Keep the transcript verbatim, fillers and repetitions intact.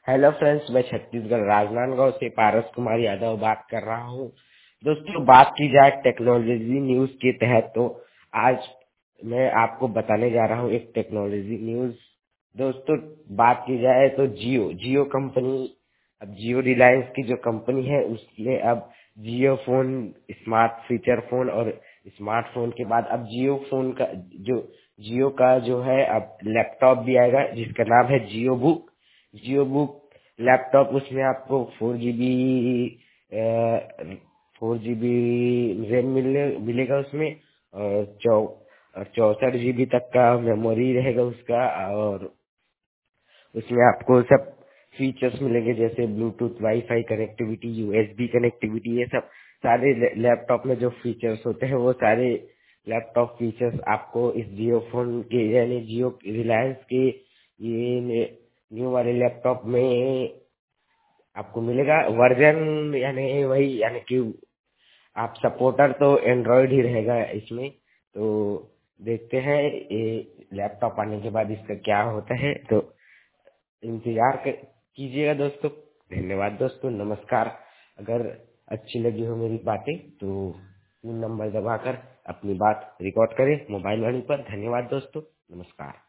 Hello friends, मैं छत्तीसगढ़ राजनांदगांव से पारस कुमार यादव बात कर रहा हूँ। दोस्तों, बात की जाए टेक्नोलॉजी न्यूज के तहत तो आज मैं आपको बताने जा रहा हूँ एक टेक्नोलॉजी न्यूज। दोस्तों, बात की जाए तो जियो जियो कंपनी, अब जियो रिलायंस की जो कंपनी है उसने अब Jio phone, smart feature phone और स्मार्टफोन के बाद अब जियो फोन का जो जियो का जो है अब लैपटॉप भी आएगा जिसका नाम है Jio book. Jio book laptop, उसमें आपको four G B four G B RAM मिलने मिलेगा उसमें, और चौ और चौसठ जीबी तक का मेमोरी रहेगा उसका। और उसमें आपको सब फीचर्स मिलेंगे जैसे Bluetooth, WiFi connectivity, USB connectivity, ये सब सारे लैपटॉप में जो फीचर्स होते हैं वो सारे लैपटॉप फीचर्स आपको इस जियो फोन के यानी जियो रिलायंस के ये न्यू वाले लैपटॉप में आपको मिलेगा। वर्जन यानी वही, यानी कि आप सपोर्टर तो एंड्रॉयड ही रहेगा इसमें। तो देखते हैं ये लैपटॉप आने के बाद इसका क्या होता है, तो इंतजार कर- कीजिएगा दोस्तों। धन्यवाद दोस्तों, नमस्कार। अगर अच्छी लगी हो मेरी बातें तो तीन नंबर दबाकर अपनी बात रिकॉर्ड करें मोबाइल वाली पर। धन्यवाद दोस्तों, नमस्कार।